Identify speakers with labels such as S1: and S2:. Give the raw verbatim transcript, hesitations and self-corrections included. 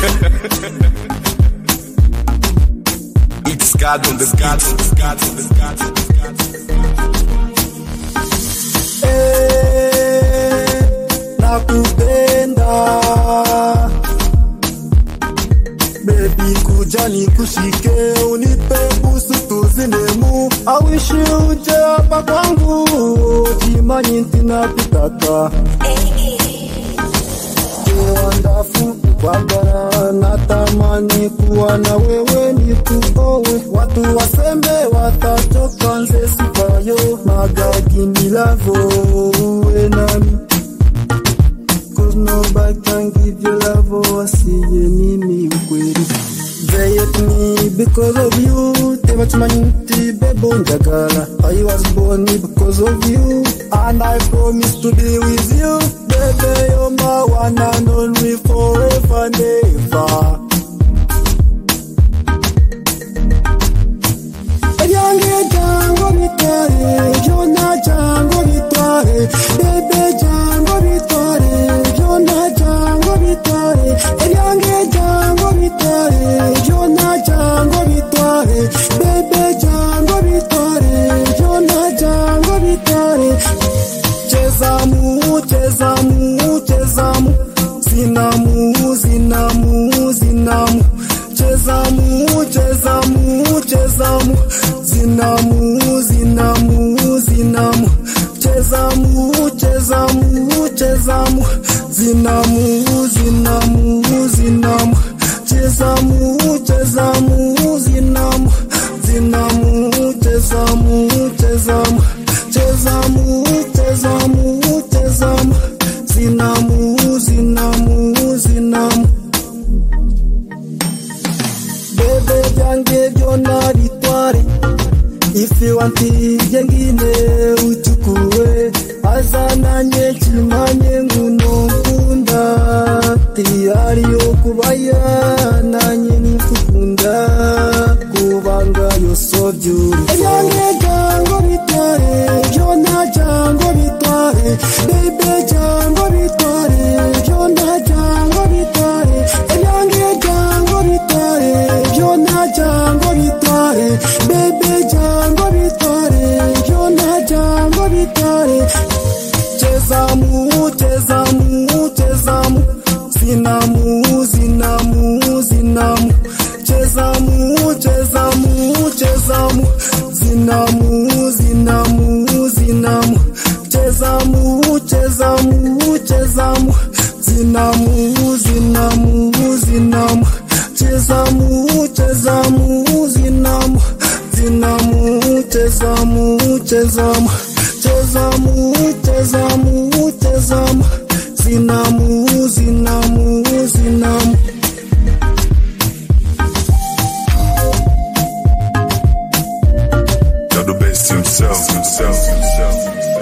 S1: It's God on the God on the God on the God on the God.
S2: Eh, nakupenda baby, kuja nikushike, unipe busu tuzinemu. I wish you uje hapa kwangu, jimanyi ntina pitaka wonderful kwagara, natamani kuwa na wewe nikuowe. Watu wasembe watachoka, nze sipayo magagi milavo uwe nami, cause nobody can give you love. Wasiye mimi ukweli, they hate me because of you. Tebachimanti bebo njagala, I was born because of you, and I promise to be with you. Baby, you're my one and only, forever and ever. Yange jango bitare, jona jango bitare, baby jango bitare, jona jango bitare. Yange jango bitare, jona jango bitare, baby jango bitare, jona jango bitare. Chezamu, chezamu, chezamu, zinamu, zinamu, zinamu. Chezamu, chezamu, chezamu, zinamu, zinamu, zinamu. Chezamu, chezamu, chezamu, zinamu, zinamu, zinamu. Chezamu, chezamu, zinamu, zinamu, chezamu, chezamu. Chezamu, chezamu, chezamu, zinamu, zinamu, zinamu. Bebe byange byona bitware, if you want yengine uchukue, azananye chimanye nguno nkunda, tiyari yo kubaya nanye nikukunda, kubanga yo so beautiful. Byange jango bitware, byona jango bitware, bebe jango bitware, byona jango bitware. Byange jango bitware, byona jango bitware, bebe jango bitware, byona jango bitware. Chezamu, chezamu, chezamu, zinamu, zinamu, zinamu. Chezamu, chezamu, chezamu, zinamu, zinamu, zinamu. Chezamu, chezamu, chezamu, zinamu, zinamu, zinamu. Chezamu, chezamu, zinamu, zinamu. Chezamu, chezamu, chezamu, chezamu, chezamu. Zinamu, zinamu, zinamu.
S1: You're the best himself, himself, himself.